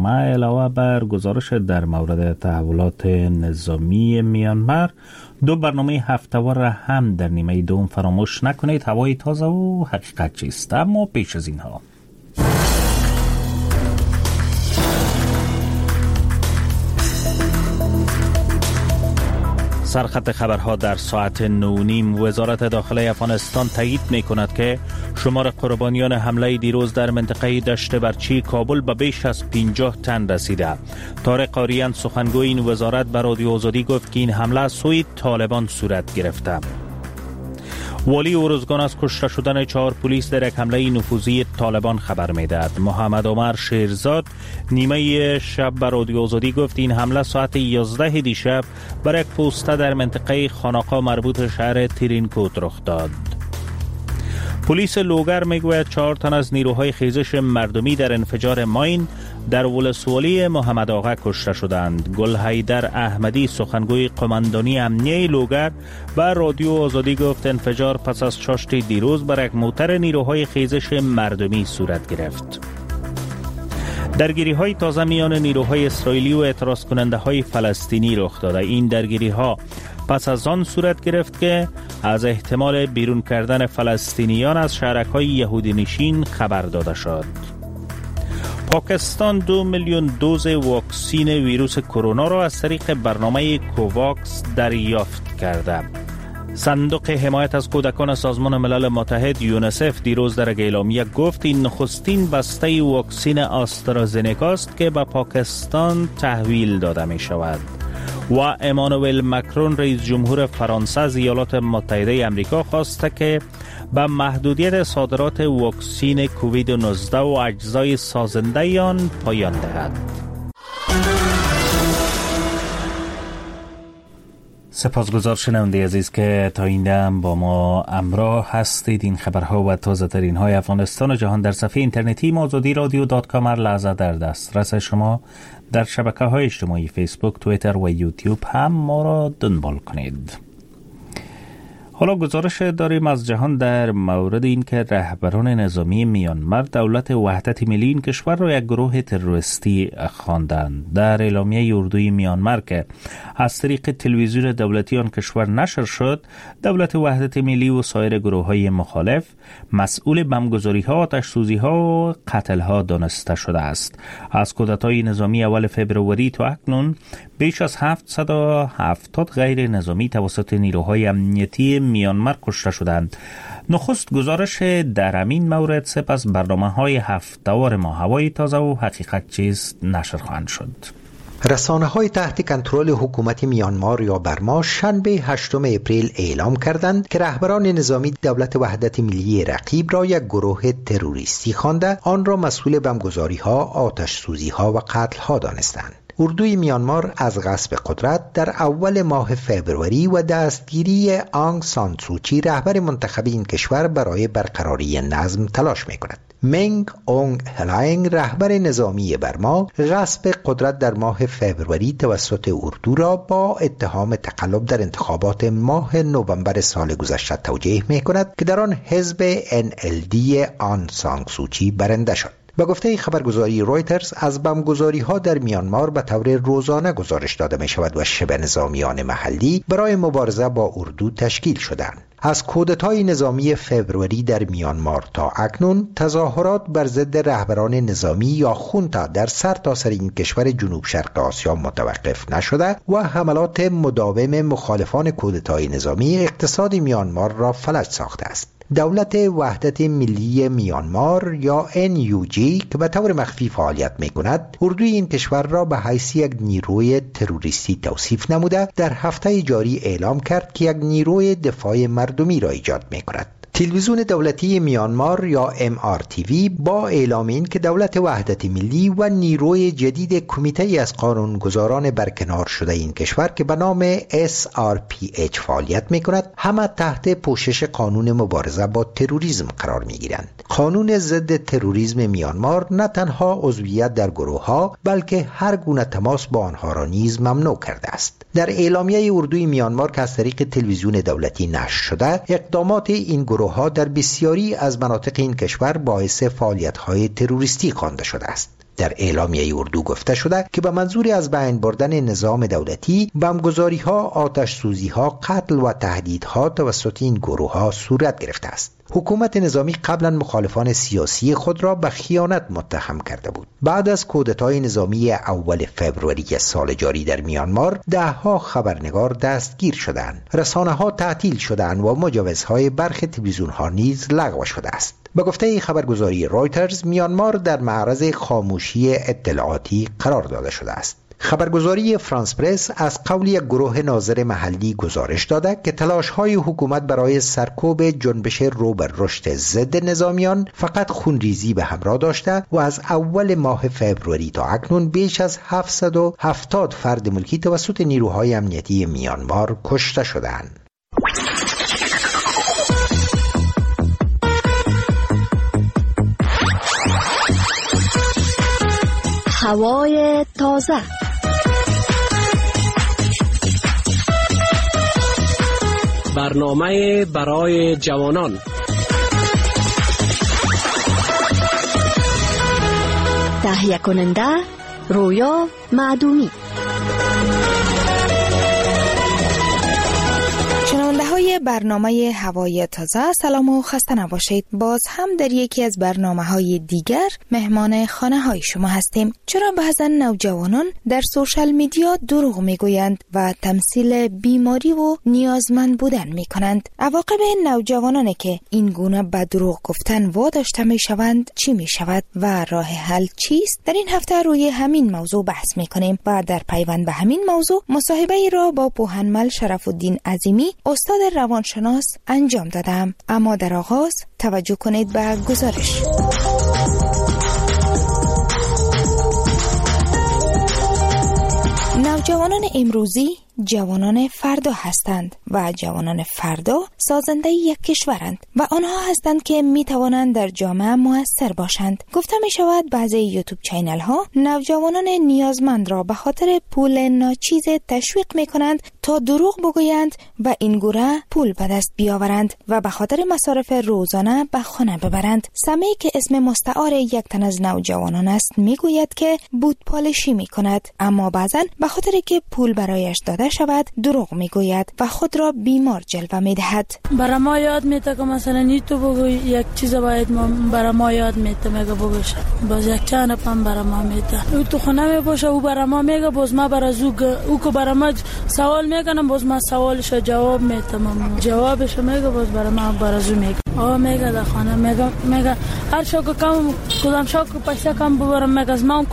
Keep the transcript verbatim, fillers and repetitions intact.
برنامه علاوه بر گزارش در مورد تحولات نظامی میانمار، دو برنامه هفته‌وار را هم در نیمه دوم فراموش نکنید. هوای تازه و حقیقت چیست؟ اما پیش از اینها سرخط خبرها در ساعت نو نیم. وزارت داخله افغانستان تایید می کند که شمار قربانیان حمله دیروز در منطقه دشت برچی کابل به بیش از پنجاه تن رسیده. طارق آریان سخنگوی این وزارت به رادیو آزادی گفت که این حمله از سوی طالبان صورت گرفته. والی ارزگان از کشته شدن چهار پلیس در یک حمله نفوذی طالبان خبر میدهد. محمد عمر شیرزاد نیمه شب به رادیو آزادی گفت این حمله ساعت یازده دیشب بر یک پوسته در منطقه خانقا مربوط شهر ترینکوت رخ داد. پلیس لوگر میگوید چهار تن از نیروهای خیزش مردمی در انفجار ماین در ولسوالی محمد آقا کشته شدند. گل حیدر احمدی سخنگوی قماندانی امنیه لوگر به رادیو آزادی گفت انفجار پس از چاشت دیروز بر یک موتر نیروهای خیزش مردمی صورت گرفت. درگیری های تازه میان نیروهای اسرائیلی و اعتراض کننده های فلسطینی رخ داده. این درگیری ها پس از آن صورت گرفت که از احتمال بیرون کردن فلسطینیان از شهرک‌های یهودی نشین خبر داده شد. پاکستان دو میلیون دوز واکسین ویروس کرونا را از طریق برنامه کوواکس دریافت کرده. صندوق حمایت از کودکان سازمان ملل متحد یونیسف دیروز در اعلامیه گفت این نخستین بسته واکسین آسترازنکا است که به پاکستان تحویل داده می شود. و امانوئل مکرون رئیس جمهور فرانسه از ایالات متحده آمریکا خواسته که به محدودیت صادرات واکسین کووید نوزده و اجزای سازنده آن پایان دهد. سپاسگزار شنونده عزیز که تا این دم با ما همراه هستید. این خبرها و تازه ترین های افغانستان و جهان در صفحه اینترنتی آزادی رادیو دات کام هر لحظه در دسترس شما. در شبکه های اجتماعی فیسبوک، توییتر و یوتیوب هم ما را دنبال کنید. حالا گزارش داریم از جهان در مورد این که رهبران نظامی میانمار دولت وحدت ملی این کشور را یک گروه تروریستی خواندند. در اعلامیه اردوی میانمار که از طریق تلویزیون دولتی آن کشور نشر شد، دولت وحدت ملی و سایر گروه های مخالف مسئول بمبگذاری ها، آتش سوزی ها و قتل ها دانسته شده است. از کودتای نظامی اول فبروری تا اکنون بیش از هفتصد و هفتاد غیر نظامی توسط نیروهای امنیتی میانمار کشته شدند. نخست گزارش در همین مورد سپس برنامه‌های هفته‌وار ما هوای تازه و حقیقت چیست نشر خواهند شد. رسانه‌های تحت کنترل حکومت میانمار یا برما شنبه هشتم اپریل اعلام کردند که رهبران نظامی دولت وحدت ملی رقیب را یک گروه تروریستی خوانده آن را مسئول بمبگذاری‌ها، آتش‌سوزی‌ها و قتل‌ها دانستند. اردوی میانمار از غصب قدرت در اول ماه فبروری و دستگیری آنگ سان سوچی رهبر منتخب این کشور برای برقراری نظم تلاش می کند. منگ اونگ هلاینگ رهبر نظامی برما غصب قدرت در ماه فبروری توسط اردو را با اتهام تقلب در انتخابات ماه نوامبر سال گذشته توجیه می کند که در آن حزب ان ال دی آن سان سوچی برنده شد. با گفته خبرگزاری رویترز از بمبگذاری ها در میانمار به طور روزانه گزارش داده می شود و شبه نظامیان محلی برای مبارزه با اردو تشکیل شدند. از کودتای نظامی فبروری در میانمار تا اکنون تظاهرات بر ضد رهبران نظامی یا خونتا در سرتاسر این کشور جنوب شرق آسیا متوقف نشده و حملات مداوم مخالفان کودتای نظامی اقتصاد میانمار را فلج ساخته است. دولت وحدت ملی میانمار یا ان یو جی که به طور مخفی فعالیت می کند، اردوی این کشور را به حیث یک نیروی تروریستی توصیف نموده در هفته جاری اعلام کرد که یک نیروی دفاع مردمی را ایجاد می کند. تلویزیون دولتی میانمار یا ام آر تی وی با اعلام این که دولت وحدت ملی و نیروی جدید کمیته از قانونگذاران برکنار شده این کشور که به نام اس آر پی اچ فعالیت می کند، همه تحت پوشش قانون مبارزه با تروریسم قرار می گیرند. قانون ضد تروریسم میانمار نه تنها عضویت در گروه ها بلکه هر گونه تماس با آنها را نیز ممنوع کرده است. در اعلامیه اردوی میانمار که از طریق تلویزیون دولتی نشر شده، اقدامات این گروه ها در بسیاری از مناطق این کشور باعث فعالیت‌های تروریستی خوانده شده است. در اعلامیه اردو گفته شده که به منظور از بین بردن نظام دولتی، بمبگذاری‌ها، آتش سوزی‌ها، قتل و تهدیدها توسط این گروه‌ها صورت گرفته است. حکومت نظامی قبلا مخالفان سیاسی خود را به خیانت متهم کرده بود. بعد از کودتای نظامی اول فوریه سال جاری در میانمار، دهها خبرنگار دستگیر شدند. رسانه‌ها تعطیل شدند و مجوزهای برخی تلویزیون‌ها نیز لغو شده است. به گفته خبرگزاری رایترز، میانمار در معرض خاموشی اطلاعاتی قرار داده شده است. خبرگزاری فرانس پرس از قول یک گروه ناظر محلی گزارش داده که تلاش‌های حکومت برای سرکوب جنبش رو بر رشد ضد نظامیان فقط خونریزی به همراه داشته و از اول ماه فوریه تا اکنون بیش از هفتصد و هفتاد فرد ملکی توسط نیروهای امنیتی میانمار کشته شدند. هوای تازه. برنامه برای جوانان. تهیه کننده رویا معدومی. شنونده های برنامه هوای تازه، سلام و خسته نباشید. باز هم در یکی از برنامه های دیگر مهمان خانه های شما هستیم. چرا بعضا نوجوانان در سوشال میدیا دروغ میگویند و تمثیل بیماری و نیازمند بودن میکنند؟ عواقب نوجوانانی که این گونه به دروغ گفتن واداشته میشوند چی میشود و راه حل چیست؟ در این هفته روی همین موضوع بحث میکنیم و در پیوند به همین موضوع مصاحبه ای را با پوهنمل شرف الدین عظیمی، استاد روانشناس انجام دادم. اما در آغاز توجه کنید به گزارش. نوجوانان امروزی جوانان فردا هستند و جوانان فردا سازنده یک کشورند و آنها هستند که می توانند در جامعه مؤثر باشند. گفته می شود بعضی یوتیوب چینل ها نوجوانان نیازمند را به خاطر پول ناچیز تشویق می کنند تا دروغ بگویند و این گونه پول به دست بیاورند و به خاطر مصارف روزانه به خانه ببرند. سمی که اسم مستعار یک تن از نوجوانان است می گوید که بود پالشی می کند، اما بعضا به خاطر که پول برایش داده شود دروغ میگوید و خود را بیمار جلوه میدهد. برای ما یاد میده که مثلا نی تو بگو یک چیز باید ما برای ما یاد میده میگه بگوش، باز یک چند پم برای ما میده. او تو خونه می باشه، او برای ما میگه، باز ما برای زوگ او که برای ما سوال میکنم، باز ما سوالش جواب میدم، جوابش میگه، باز برای ما برای زو میگه. آ میگه در خانه میگه میگه هر شو که کم کدام شو که پیسه کم ببرم میگه از ما